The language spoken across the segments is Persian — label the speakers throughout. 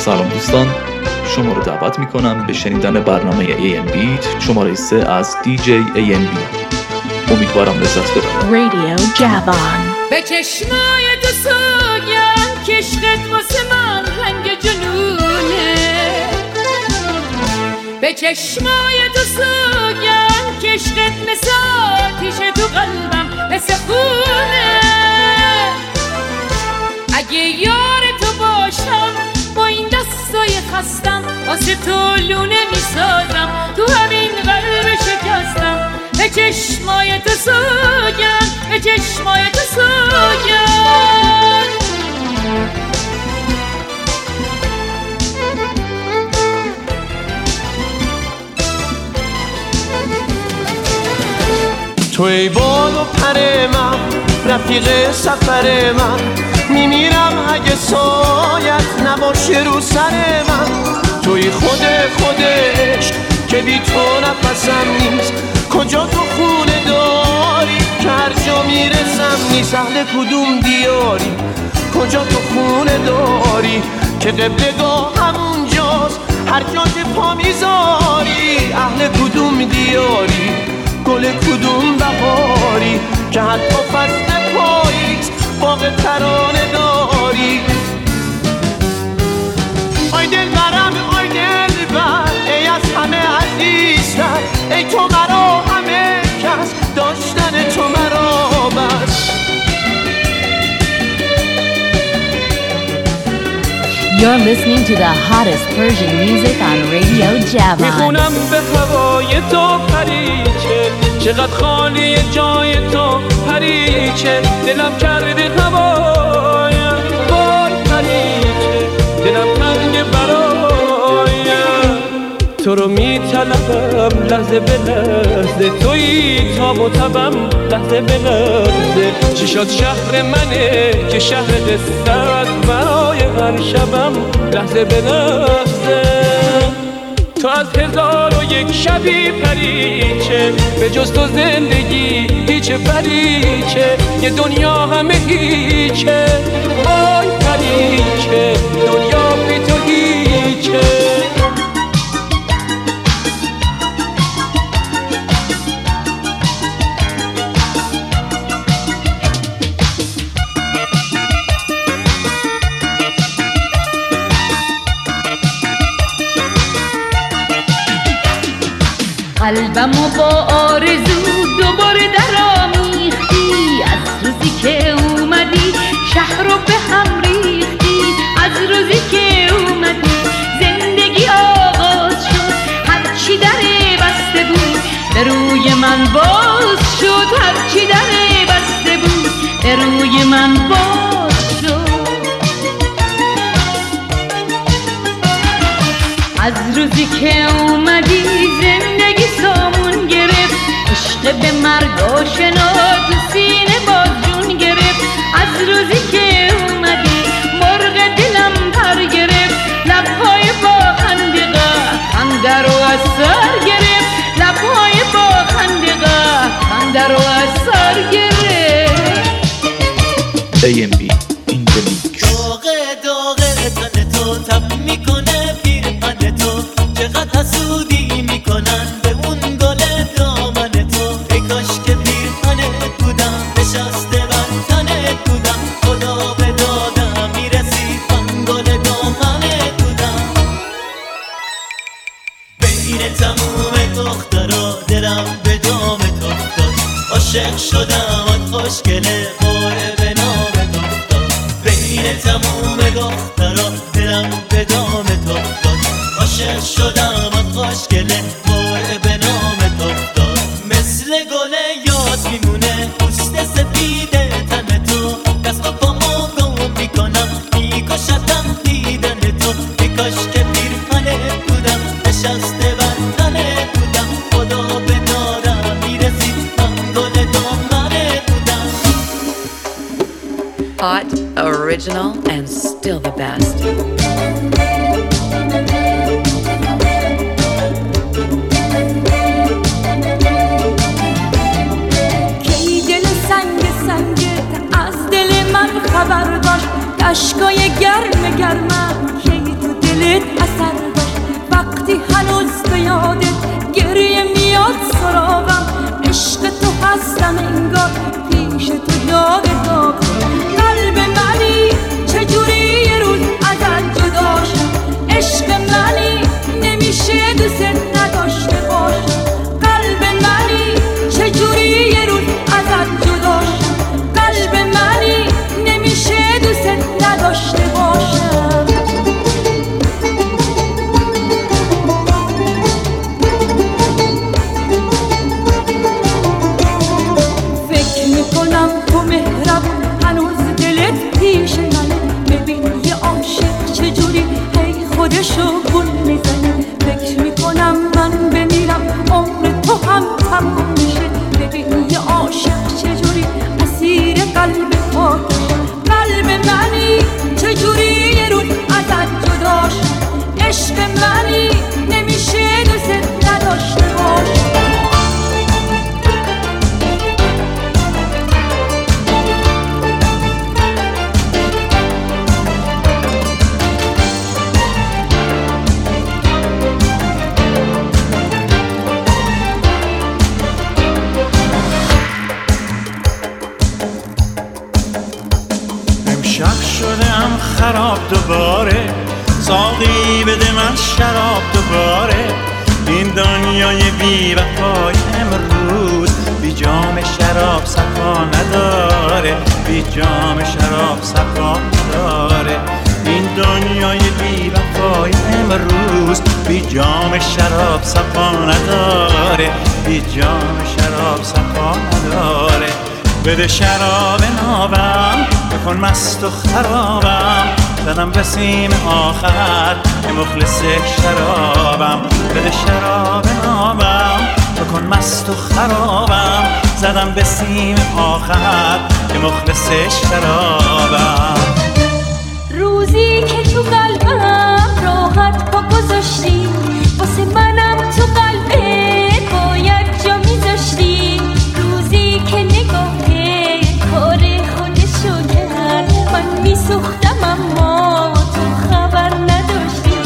Speaker 1: سلام دوستان، شما رو دعوت میکنم به شنیدن برنامه AMBeat شماره 3 از DJ AMB. امیدوارم لذت ببرید.
Speaker 2: رادیو جوان.
Speaker 3: به چشمای تو سوگم که عشقت واسه من رنگ جنونه، به چشمای تو سوگم که عشقت مثل آتیش تو قلبم مثل خونه. اگه یار تو باشم با این دستای خستم واسه تو لونه میسازم، تو همین قلب شکستم. به چشمای تو سوگم، به چشمای تو سوگم.
Speaker 4: تو ای بال و پر من، رفیق سفر من، میمیرم اگه سایت نباشه رو سر من. توی خودش که بی تو نفسم نیست، کجا تو خونه داری که هر جا میرسم نیست. اهل کدوم دیاری، کجا تو خونه داری که قبلگاه همونجاست هر جا که پا میذاری. اهل کدوم دیاری، گل کدوم بهاری که حتی فصل پاییز باغ ترانه داری. آی دلبرم، آی دلبر، ای از همه عزیزتر، ای تو مرا همه کس، داشتن تو مرا بس.
Speaker 2: You're listening to the hottest Persian music on Radio Javan.
Speaker 5: میخونم به هوای تو پریچه، چقدر خالی جای تو پریچه. دلم کرده هوایم وای پریچه، دلم تنگ برایم. تو رو میطلبم لحظه به لحظه، تویی تاب و تبم لحظه به لحظه. چی شد شهر منه که شهر دستت برای هر شبم لحظه به لحظه. تو از 1001 شبی پریچه، به جز تو زندگی هیچ پریچه. یه دنیا همه هیچه، وای پریچه، دنیا بی تو هیچه.
Speaker 3: قلبمو با آرزو دوباره درآمیختی، از روزی که اومدی شهر رو به هم ریختی. از روزی که اومدی زندگی آغاز شد، هرچی دره بسته بود به روی من باز شد. هرچی دره بسته بود به روی من باز شد. از روزی که اومدی زندگی سامون گرفت، عشق به مرگ آشنا تو سینه باز جون گرفت. از روزی که اومدی مرغ دلم پر گرفت، لبهای با خنده خنده رو از سر گرفت. لبهای با خنده خنده رو از سر گرفت.
Speaker 1: AMB in the mix.
Speaker 6: داغه تن تو تب میکنه پیرهن تو، چقدر حسودی میکنن به اون گل دامن تو. ای کاش که پیرهنت بودم، نشسته بر تنت بودم، خدا به دادم میرسید من گل دامنت بودم. بین تموم دخترا دلم به دامت افتاد، عاشق شدم آن خوشگله خوره به نامت افتاد. بین تموم دخترا دلم به دامت افتاد، عاشق شدم آن خوشگله خوره به نامت افتاد. مثل گل یاد میمونه پوست سفید تن تو، دست و پامو گم میکنم میکشتم دیدن تو. ای کاش که پیرهنت بودم، نشسته بر تنت بودم، خدا به دادم میرسید من گل دامنت بودم.
Speaker 7: Hot, original, and still the best.
Speaker 8: کی دل سنگ از دل من خبر داشت، اشکای گرم گرمم کی تو دل دلت اثر داشت وقتی هنوز به یادت گریه میاد سراغم عشق تو هستم انگار پیش تو داغ داغ قلب منی چجوری یه روز ازت جدا شد عشق منی نمیشه دوست نداشته باشم قلب منی چجوری یه روز ازت جدا شد قلب منی نمیشه دوست نداشته باشم فکر میکنم تو مهربون هنوز دلت پیش منه ببین یه عاشق چجوری هی خودشو گول میزنه فکر میکنم من بمیرم عمر تو هم تموم میشه ببین یه عاشق چجوری اسیر قلب پاکشه قلب منی چجوری یه روز ازت جدا شد عشق منی نمیشه دوست نداشته باشم
Speaker 9: خراب دوباره ساقی بده من شراب دوباره این دنیای بی وفای امروز بی جام شراب صفا نداره بی جام شراب صفا نداره این دنیای بی وفای امروز بی جام شراب صفا نداره بی جام شراب صفا نداره بده شراب نابم بکن مست و خرابم زدم به سیم آخر که مخلص شرابم بده شراب نابم بکن مست و خرابم زدم به سیم آخر که مخلص شرابم
Speaker 8: روزی که تو قلبم راحت پا گذاشتی واسه منم تو قلبت باید جا میذاشتی روزی که نگاه کار خودشو کرد من میسوختم اما تو خبر نداشتی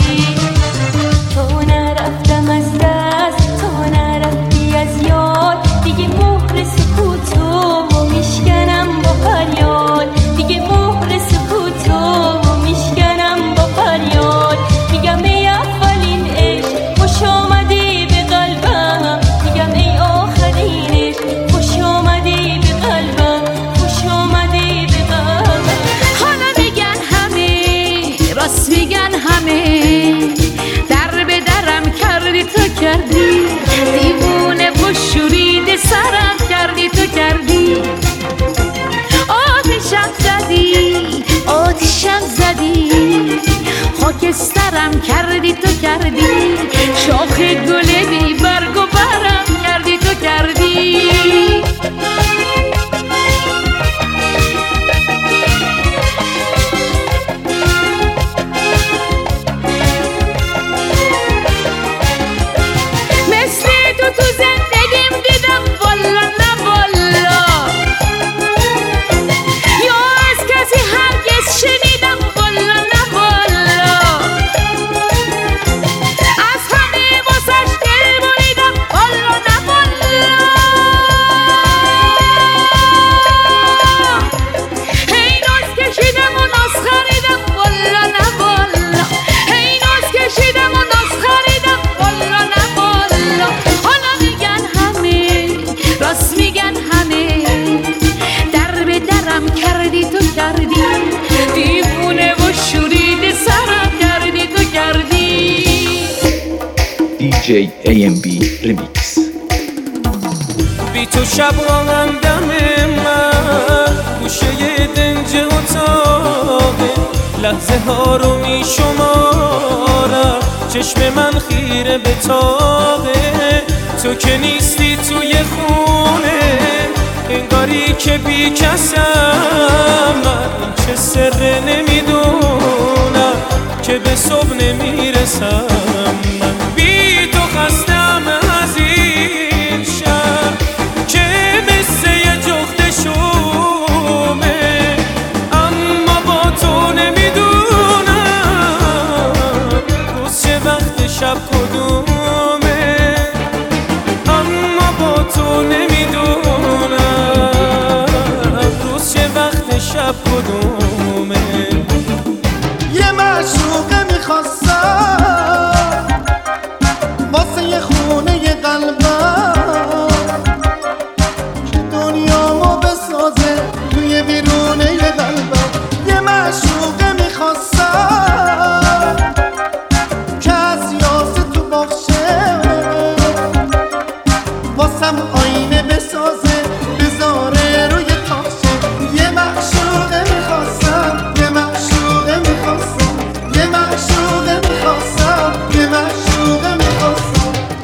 Speaker 8: تو نرفتم از دست تو نرفتی از یاد دیگه مهر سکوتو میشکنم با فریاد دیگه مهر سکوتو میشکنم با فریاد میگم ای اولین عشق خوش آمدی به قلبم میگم ای آخرین عشق خوش آمدی به قلبم خوش آمدی به قلبم
Speaker 3: حالا میگن همه راست میگن همه در به درم کردی تو کردی دیوونه و شورید سرم کردی تو کردی آتشم زدی خاکسترم کردی تو کردی شاخ گل بی برگ و برم کردی تو کردی مثل تو زندگیم دیدم والا نه والا یا از کسی هرگز شنیدم والا نه والا از همه واسش دل بریدم والا نه والا هی ناز کشیدم و ناز خریدم والا نه والا هی ناز کشیدم و ناز خریدم والا نه والا حالا میگن همه راست میگن همه در به درم کردی تو کردی دیوونه و شورید سرم کردی تو کردی
Speaker 1: DJ AMB Remix.
Speaker 5: بی تو شب هم دم من گوشه دنج اتاقه لحظه ها رو می شمارم چشم من خیره به تاقه تو که نیستی توی خونه انگاری که بی کسم من چه سر نمیدونم که به صبح نمیرسم من بی تو خستم از این شب که مثل یه جخت شومه اما با تو نمیدونم وقت شب کدومه.
Speaker 4: یه معشوقه میخواستم واسه یه خونه یه قلبم که دنیامو بسازه توی بیرونه یه قلبم. یه معشوقه میخواستم که از یاسه تو باخشه واسم آینه بسازه بذاره روی تاخشه. یه معشوقه میخواستم، یه معشوقه میخواستم، یه معشوقه میخواستم، یه معشوقه میخواستم.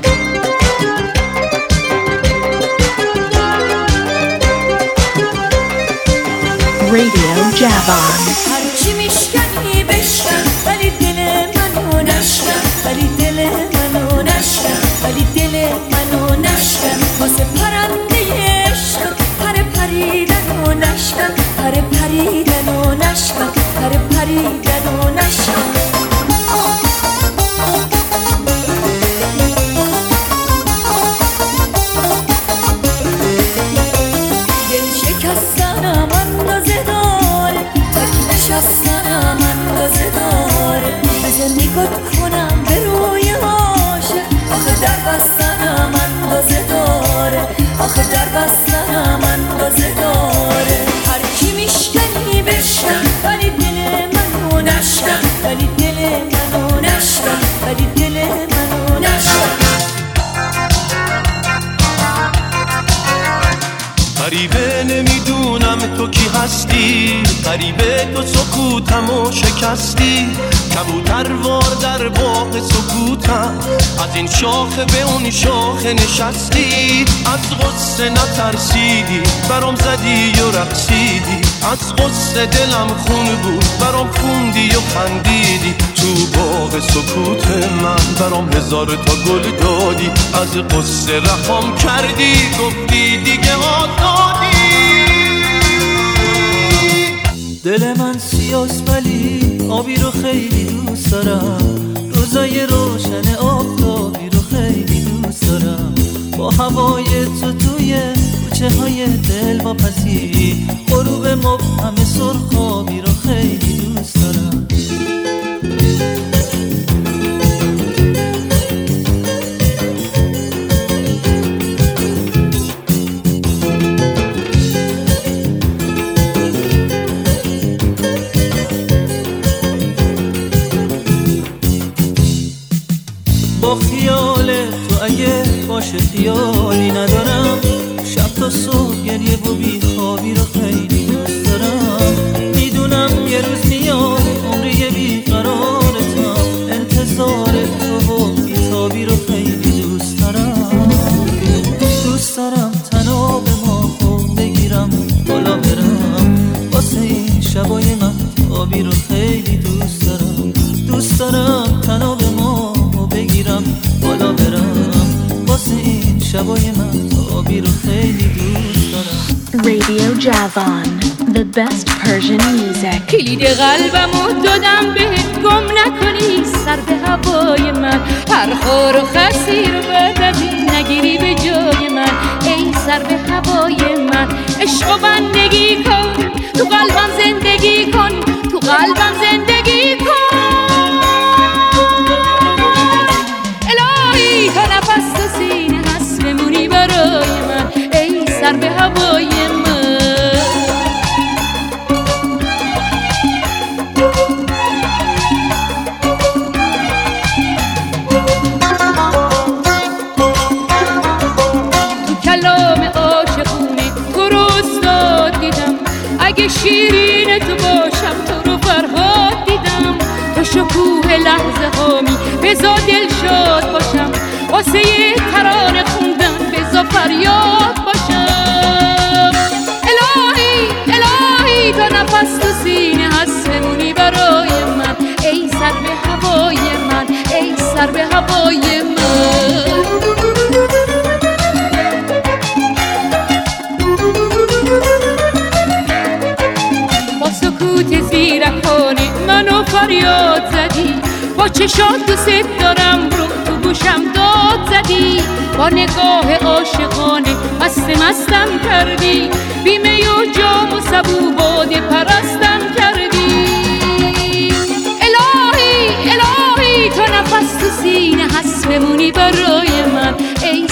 Speaker 2: Radio Javon.
Speaker 8: هرچی میشکنی بشکن ولی دل منو نشکن، ولی دل منو نشکن، ولی دل منو نشکن. واسه پرنده عشق پر پریدن و نشکن، پر پریدن و نشکن، پر پریدن و نشکن. دل شکستنم اندازه داره، تک نشستنم اندازه داره. بزن نگات کنم به روی عاشق، آخه در بستنم اندازه داره، آخه در بستنم اندازه داره. هرکی میشکنی بشکن ولی دل منو نشکن، ولی دل منو نشکن، ولی دل منو نشکن.
Speaker 4: غریبه نمیدونم تو کی هستی، غریبه تو سکوتمو شکستی. کبوتروار در باغ سکوتم، از این شاخه به اون شاخه نشستی. از غصه نترسیدی برام زدی و رقصیدی، از غصه دلم خون بود برام خوندی و خندیدی. تو باغ سکوت من برام هزار تا گل دادی، از غصه رهام کردی گفتی دیگه آزادی.
Speaker 5: دل من سیاست ولی آبی رو خیلی دوست دارم، روزای روشن آفتابی رو خیلی دوست دارم. با هوای تو توی کوچه های دل واپسی، غروب مبهم سرخابی رو خیلی دوست دارم. با خیال تو اگه باشه خیالی ندارم، شب تا صبح گریه و بیخوابی رو خیلی دوست دارم. میدونم یه روز میاد عمری بیقرارتم، انتظار تو و بیتابی رو خیلی دوست دارم. دوست دارم تنها به ماهو بگیرم بالا برم، واسه این شبای مهتابی رو خیلی دوست دارم. دوست دارم تنها به ماهو بگیرم بالا برم، واسه این شبای مهتابی رو خیلی دوست دارم.
Speaker 2: Radio Javon, the best Persian music.
Speaker 3: کلید قلبمو دادم بهت، گم نکنی سر به هوای من. هر خور و خسی رو بعد از این نگیری به جای من. ای سر به هوای من، عشق و بندگی کن، تو قلبم زندگی کن، تو قلبم زندگی کن. الهی تا نفس تو سینه هست بمونی برای من، ای سر به هوای من. تو کلام عاشقونه تو رو استاد دیدم، اگه شیرین تو باشم تو رو فرهاد دیدم. تو شکوه لحظه هامی بزا دل شاد باشم، واسه یه ترانه خوندن بزا فریاد باشم. الهی الهی تا نفس تو سینه هست بمونی برای من، ای سر به هوای من، ای سر به هوای من. با سکوت زیرکانه منو فریاد زدی، با چشات دوست دارم رو تو گوشم داد زدی. با نگاه عاشقانه مستم کردی، بیمه و جام و سبو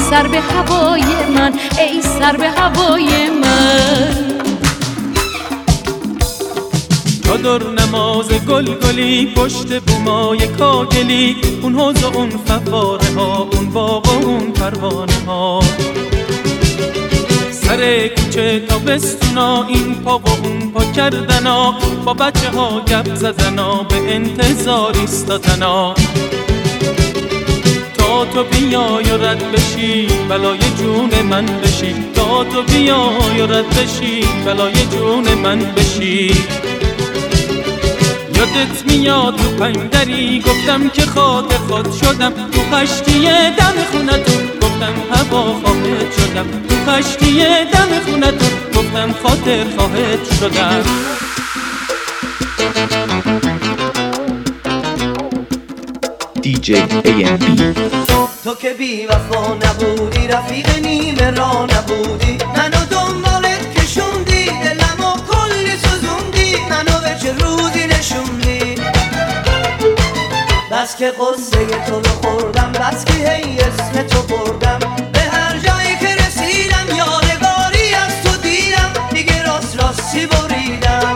Speaker 3: سر به هوای من، ای سر به هوای من.
Speaker 5: چادر نماز گلگلی پشت بومای کاگلی، اون حوض و اون فواره ها، اون باغ و اون پروانه ها، سر کوچه تا بستونا، این پا و اون پا کردنا، با بچه ها گپ زدنا، به انتظار ایستادنا تا تو بیای و رد بشی بلای جون من بشی، تا تو بیای و رد بشی بلای جون من بشی. یادت میاد تو پنگدری گفتم که خاطر خود شدم، تو خشتی دم خونتون گفتم هوا خواهد شدم، تو خشتی دم خونتون گفتم خاطر خواهد شدم.
Speaker 1: DJ AMB.
Speaker 10: تو که بی وفا نبودی، رفیق نیمه را نبودی، منو دنبالت کشوندی، دلمو کلی سوزوندی، منو به چه روزی نشوندی. بس که قصه تو رو خوردم، بس که هی اسم تو بردم، به هر جایی که رسیدم یادگاری از تو دیدم، دیگه راست راستی بریدم.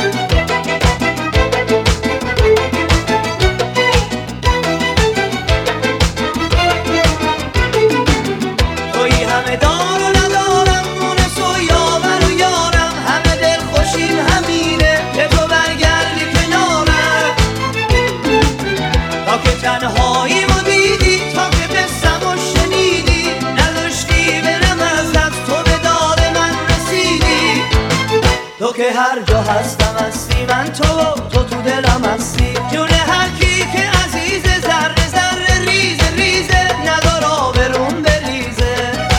Speaker 10: تنهایی ما دیدی تا که بستم و شنیدی، نداشتی برم از دست تو به داد من رسیدی. تو که هر جا هستم هستی، من تو دلم هستی، جون هر کی که عزیزه، ذره ذره ریزه ریزه، ندار آبرون بریزه.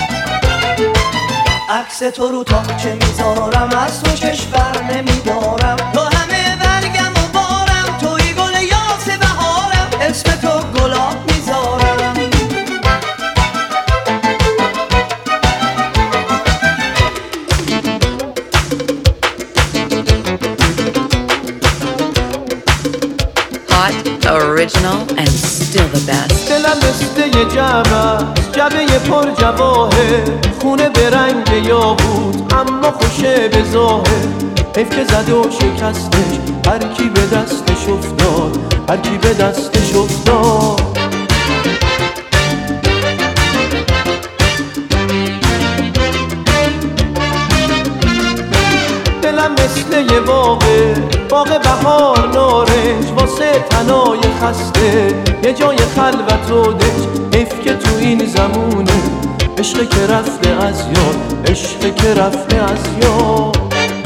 Speaker 10: عکس تو رو تا چه میذارم، از تو چشم بر نمیدارم، تو همه برگم و بارم، توی گل یاس بهارم، اسم تو گلاب میذارم.
Speaker 7: Hot, original, and still the best.
Speaker 4: دلم مثل جبه پر جواهر، خونه به رنگ یاقوت اما خوشه به ظاهر. حیف که زد و شکستش، هر کی به دستش افتاد، هر کی به دستش افتاد. دلم مثل یه باغ بهار نارنج، واسه تنای خسته یه جای خلوت و دنج. حیف که تو این زمونه عشق که رفته از یاد، عشق که رفته از یاد.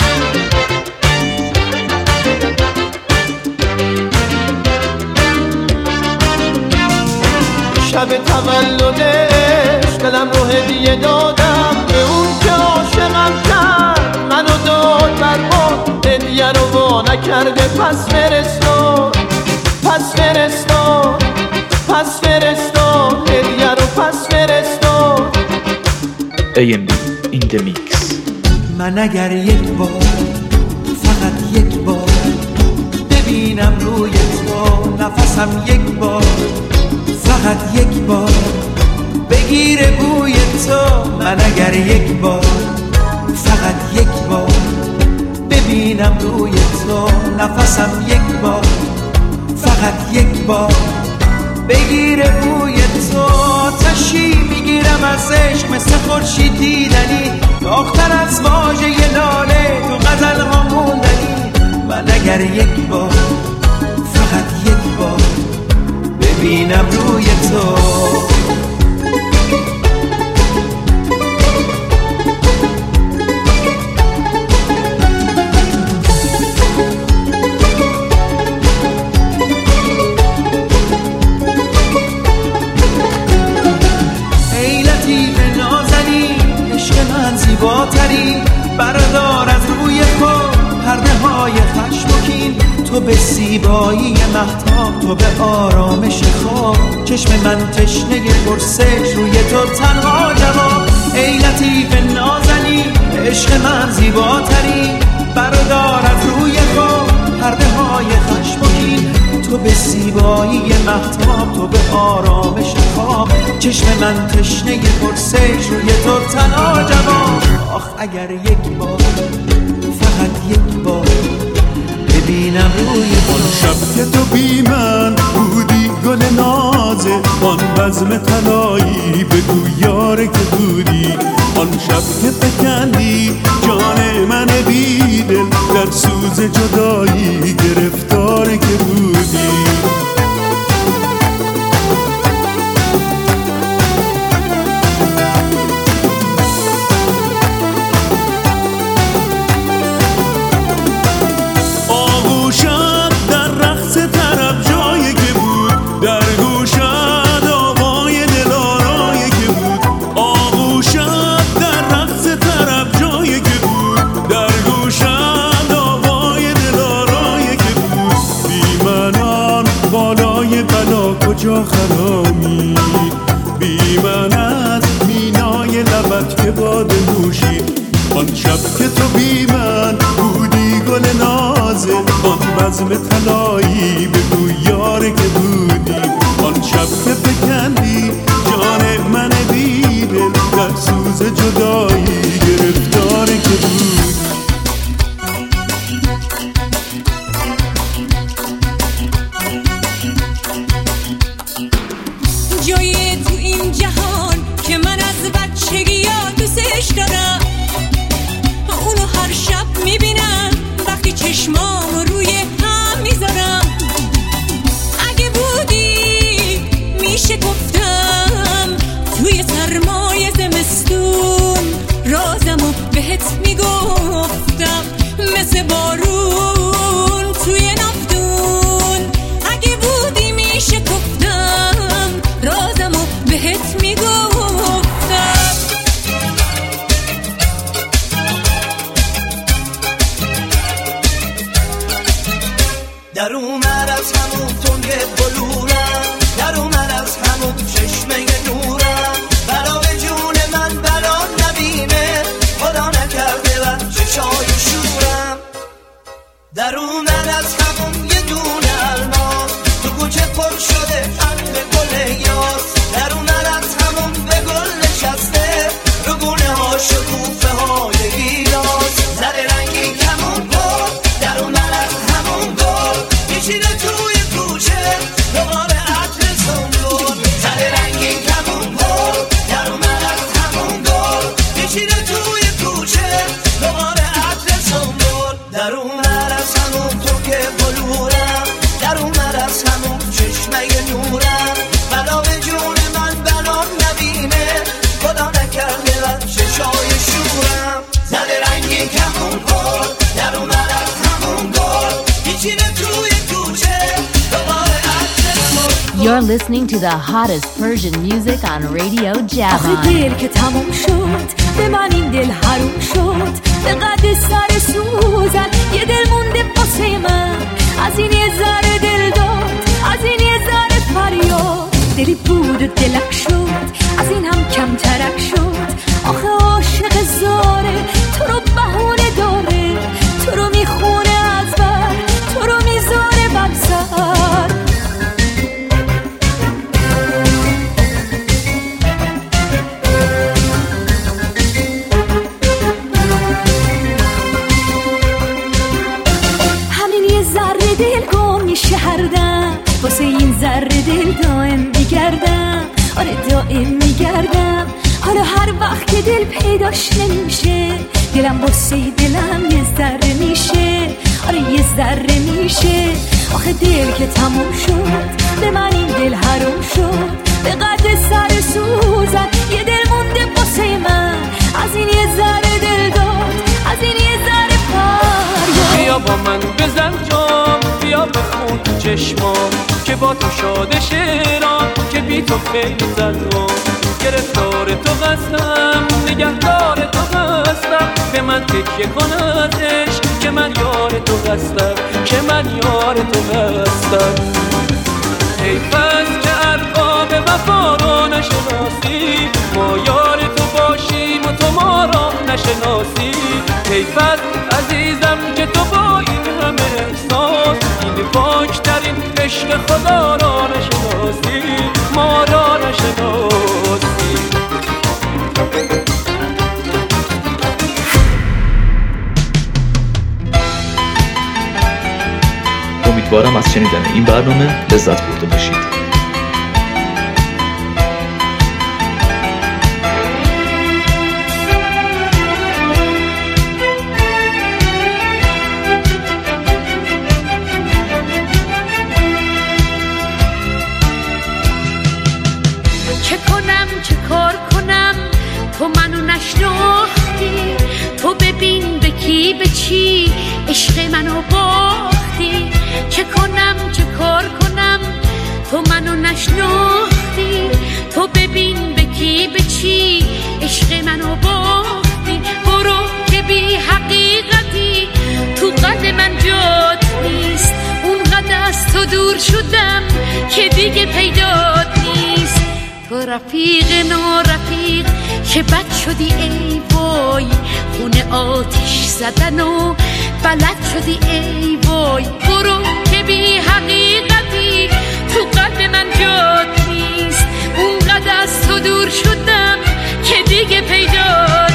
Speaker 4: شب تولدش دلم رو هدیه دادم، به اون که عاشقم کرد منو داد برباد، هدیه رو وا نکرده پس فرستاد، پس فرستاد، پس فرستاد، هدیه رو پس فرستاد.
Speaker 1: AMB in the mix.
Speaker 11: من اگر یک بار، فقط یک بار ببینم روی تو نفسم، یک بار فقط یک بار بگیره بوی تو. من اگر یک بار، فقط یک بار ببینم روی تو نفسم، یک بار فقط یک بار بگیره بوی تو. آتشی میگیرم از عشق مثل خورشید دیدنی، داغ‌تر از واژه لاله تو غزل ها موندنی. من اگر یک بار، فقط یک بار ببینم روی تو. ای لطیف نازنین، عشق من زیباتری، بردار از روی خود پرده های خشم و کین. تو به زیبایی مهتاب، تو به آرامش خواب، چشم من تشنه پرسش، روی تو تنها جواب. ای لطیف نازنین، عشق من زیباتری، بردار از روی خود پرده های خشم و کین. تو به زیبایی مهتاب تو به آرامش خواب، چشم من تشنه پرسش روی تو تنها جواب. آخ اگر یک بار، فقط یک بار ببینم روی
Speaker 9: آن شب که تو بی من بودی گل نازه، آن بزم طلایی بگو یاره که بودی. آن شب که فکندی جان من بی دل، در سوز جدایی گرفتار که بودی. کجا خرامی بی من از مینای لبت که باد نوشی. آن شب که تو بی من بودی گل نازه، آن بزم طلایی بگو یاره که بودی. آن شب که فکندی جان من بی دل، در سوز جدایی گرفتار که بودی.
Speaker 8: جایی تو این جهان که من از بچگی ها دوستش دارم، اونو هر شب میبینم وقتی چشمامو روی هم میذارم. اگه بودی میشه گفتم توی سرمای زمستون، رازمو بهت میگفتم مثل بارون توی نفتون. اگه بودی میشه گفتم رازمو بهت میگفتم.
Speaker 10: در اومد از همون تنگ بلورم، در اومد از همون چشمه نورم. بلا به جون من بلا نبینه، خدا نکرده و چشای شورم. در اومد از همون یه دونه الماس، تو کوچه پر شده عطر گل یاس. در اومد از همون به گل نشسته، رو گونه ها شکوفه های گیلاس. زده رنگی کمون گل، در اومد از همون گل میشینه توی کوچه دوباره عطر سنبول. زده رنگی کمون گل، در اومد از همون گل میشینه توی کوچه دوباره عطر سنبول. در اومد از همون تو که بلورم، در اومد از همون چشمه نورم. بلا به جون من بلا نبینه، خدا نکرده و چشای شورم. زده رنگی کمون گل، در اومد از همون گل میچینه توی کوچه دوباره عطر سنبول.
Speaker 2: You're listening to the hottest Persian music on Radio
Speaker 8: آخه
Speaker 2: Javan.
Speaker 8: دل که تموم شد به من این دل حروم شد، به قد سر سوزن یه دل مونده واسه من. از این یه ذره دل داد، از این یه ذره فریاد. دلی بود و دلک شد، از این هم کم ترک شد. آخه عاشق زاره تو رو بهونه داره، تو رو میخونه از بر، تو رو میذاره بر سر. همین یه ذره دل گم میشه هر دم، واسه این ذره دل دائم میگردم. آره دائم میگردم. حالا هر وقت که دل پیداش نمیشه، دلم واسه دلم یه ذره میشه. آره یه ذره میشه. آخه دل که تموم شد به من این دل حروم شد، به قد سر سوزن یه دل مونده واسه من. از این یه ذره دل داد، از این یه ذره فریاد.
Speaker 5: بیا با من بزن جام، بیا بخون تو چشمام که با تو شاده شیرام، که بی تو خیلی زدم. گرفتار تو هستم، نگهدار تو هستم. به من تکیه کن از عشق که من یار تو هستم، که من یار تو هستم. حیف است که ارقام وفا را نشناسی، ما یار تو باشیم و تو ما را نشناسی. حیف است عزیزم که تو با این همه احساس، این پاکترین عشق خدا را نشناسی.
Speaker 1: امیدوارم از شنیدن این برنامه لذت برده باشید.
Speaker 3: چه کار کنم تو منو نشناختی، تو ببین به کی به چی عشق منو باختی. چه کار کنم تو منو نشناختی، تو ببین به کی به چی عشق منو باختی. برو که بی حقیقتی تو قد من جات نیست، اونقدر از تو دور شدم که دیگه پیدات نیست. تو رفیق نارفیق که بد شدی ای وای، خونه آتیش زدن و بلد شدی ای وای. برو که بی حقیقتی تو قلب من جات نیست، اونقدر از تو دور شدم که دیگه پیدا